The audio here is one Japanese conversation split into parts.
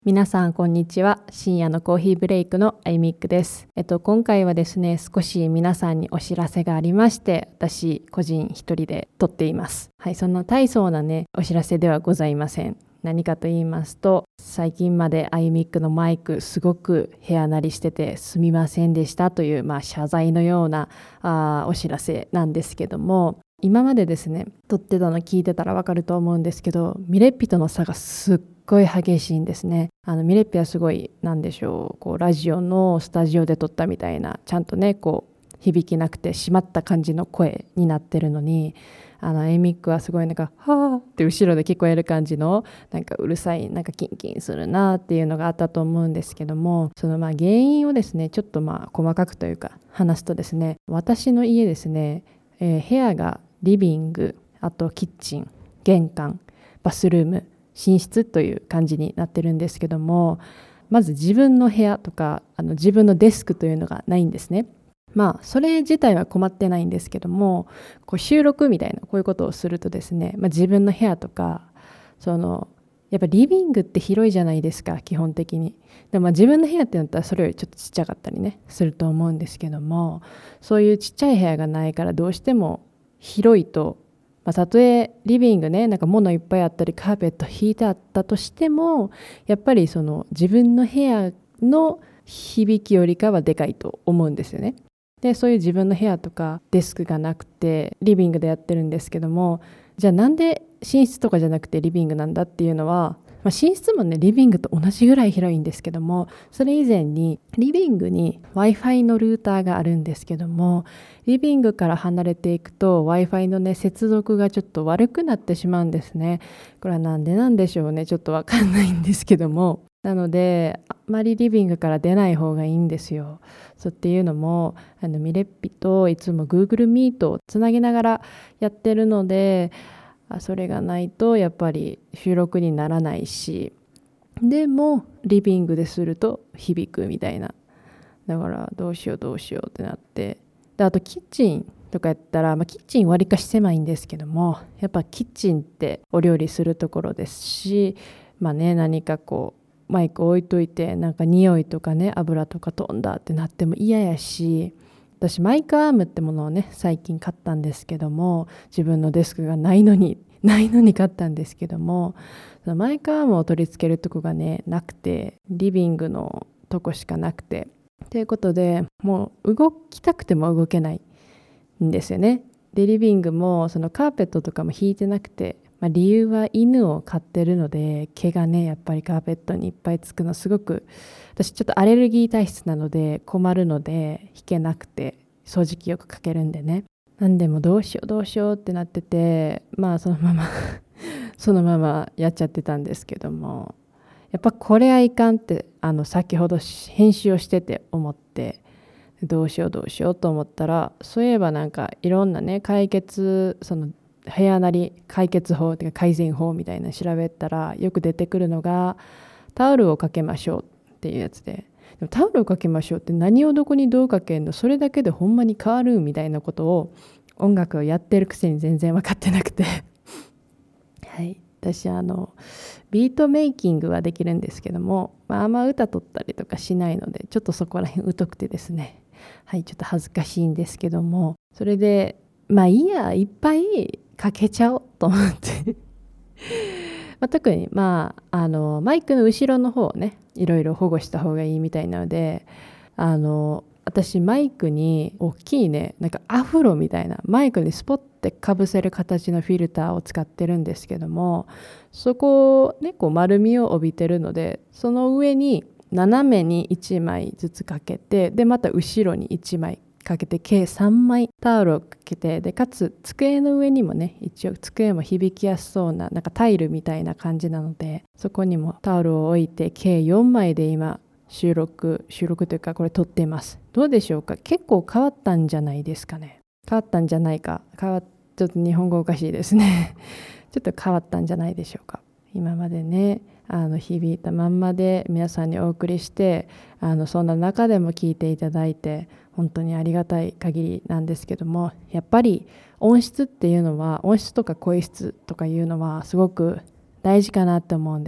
皆さんこんにちは。深夜のコーヒーブレイクのアイミックです。今回はですね、少し皆さんにお知らせがありまして、私個人一人で撮っています。はい、そんな大層なね、お知らせではございません。何かと言いますと、最近までアイミックのマイクすごく部屋鳴りしててすみませんでしたという、謝罪のようなお知らせなんですけども、今までですね、撮ってたの聞いてたらわかると思うんですけど、ミレッピとの差がすっごい激しいんですね。ミレッピはすごい、なんでしょう、ラジオのスタジオで撮ったみたいな、ちゃんとね、響きなくて締まった感じの声になってるのに、エイミックはすごいはーって後ろで聞こえる感じの、うるさい、キンキンするなっていうのがあったと思うんですけども、その原因をですね、ちょっと細かくというか話すとですね、私の家ですね、部屋がリビング、あとキッチン、玄関、バスルーム、寝室という感じになってるんですけども、まず自分の部屋とか自分のデスクというのがないんですね。それ自体は困ってないんですけども、収録みたいなこういうことをするとですね、自分の部屋とかやっぱリビングって広いじゃないですか、基本的に。でも自分の部屋ってなったらそれよりちょっとちっちゃかったりねすると思うんですけども、そういうちっちゃい部屋がないからどうしても広いと、たとえリビングね、物いっぱいあったりカーペット引いてあったとしても、やっぱり自分の部屋の響きよりかはでかいと思うんですよね。でそういう自分の部屋とかデスクがなくてリビングでやってるんですけども、じゃあなんで寝室とかじゃなくてリビングなんだっていうのは、寝室もねリビングと同じぐらい広いんですけども、それ以前にリビングに Wi-Fi のルーターがあるんですけども、リビングから離れていくと Wi-Fi のね接続がちょっと悪くなってしまうんですね。これはなんでなんでしょうね、ちょっとわかんないんですけども、なのであまりリビングから出ない方がいいんですよ。そうっていうのもミレッピといつも Google Meet をつなぎながらやってるので、それがないとやっぱり収録にならないし、でもリビングですると響くみたいな。だからどうしようってなって、であとキッチンとかやったら、キッチンわりかし狭いんですけども、やっぱキッチンってお料理するところですし、何かマイク置いといて匂いとかね、油とか飛んだってなっても嫌やし、私マイクアームってものをね最近買ったんですけども、自分のデスクがないのに買ったんですけども、そのマイクアームを取り付けるとこがねなくて、リビングのとこしかなくて、ということでもう動きたくても動けないんですよね。でリビングもそのカーペットとかも引いてなくて、理由は犬を飼ってるので毛がねやっぱりカーペットにいっぱいつくのすごく、私ちょっとアレルギー体質なので困るので引けなくて、掃除機よくかけるんでね。なんでもどうしようってなってて、そのままそのままやっちゃってたんですけども、やっぱこれはいかんって先ほど編集をしてて思って、どうしようと思ったら、そういえばいろんなね解決、その部屋なり解決法っていうか改善法みたいなの調べたらよく出てくるのが、タオルをかけましょうっていうやつで、でもタオルをかけましょうって何をどこにどうかけんの、それだけでほんまに変わるみたいなことを音楽をやってるくせに全然分かってなくてはい、私ビートメイキングはできるんですけども、あんま歌取ったりとかしないので、ちょっとそこら辺疎くてですね、はい、ちょっと恥ずかしいんですけども、それでいいや、いっぱいかけちゃおうと思って特にマイクの後ろの方をねいろいろ保護した方がいいみたいなので、私マイクに大きいねアフロみたいな、マイクにスポッてかぶせる形のフィルターを使ってるんですけども、そこをね丸みを帯びてるので、その上に斜めに1枚ずつかけて、でまた後ろに1枚かけて計3枚タオルをかけて、でかつ机の上にもね、一応机も響きやすそうなタイルみたいな感じなので、そこにもタオルを置いて計4枚で今収録というかこれ撮っています。どうでしょうか、結構変わったんじゃないですかね。変わったんじゃないか、ちょっと日本語おかしいですねちょっと変わったんじゃないでしょうか。今までね響いたまんまで皆さんにお送りして、そんな中でも聞いていただいて本当にありがたい限りなんですけども、やっぱり音質っていうのは、音質とか声質とかいうのはすごく大事かなって思うんです。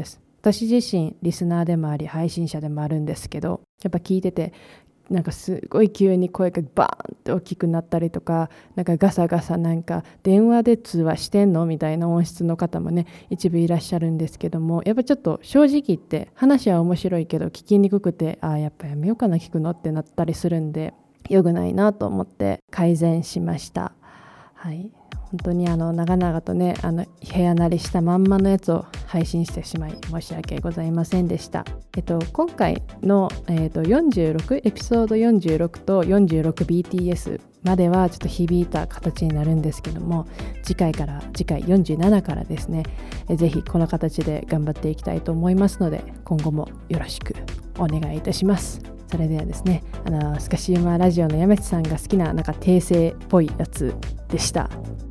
私自身リスナーでもあり配信者でもあるんですけど、やっぱ聞いててなんかすごい急に声がバーンって大きくなったりとか、なんかガサガサなんか電話で通話してんのみたいな音質の方もね一部いらっしゃるんですけども、やっぱちょっと正直言って話は面白いけど聞きにくくて、やっぱやめようかな聞くのってなったりするんで、良くないなと思って改善しました。はい、本当に長々とね部屋慣れしたまんまのやつを配信してしまい申し訳ございませんでした。今回の、46エピソード46と 46BTS まではちょっと響いた形になるんですけども、次回47からですね、ぜひこの形で頑張っていきたいと思いますので、今後もよろしくお願いいたします。それではですね、スカシウマラジオのやめつさんが好きななんか訂正っぽいやつでした。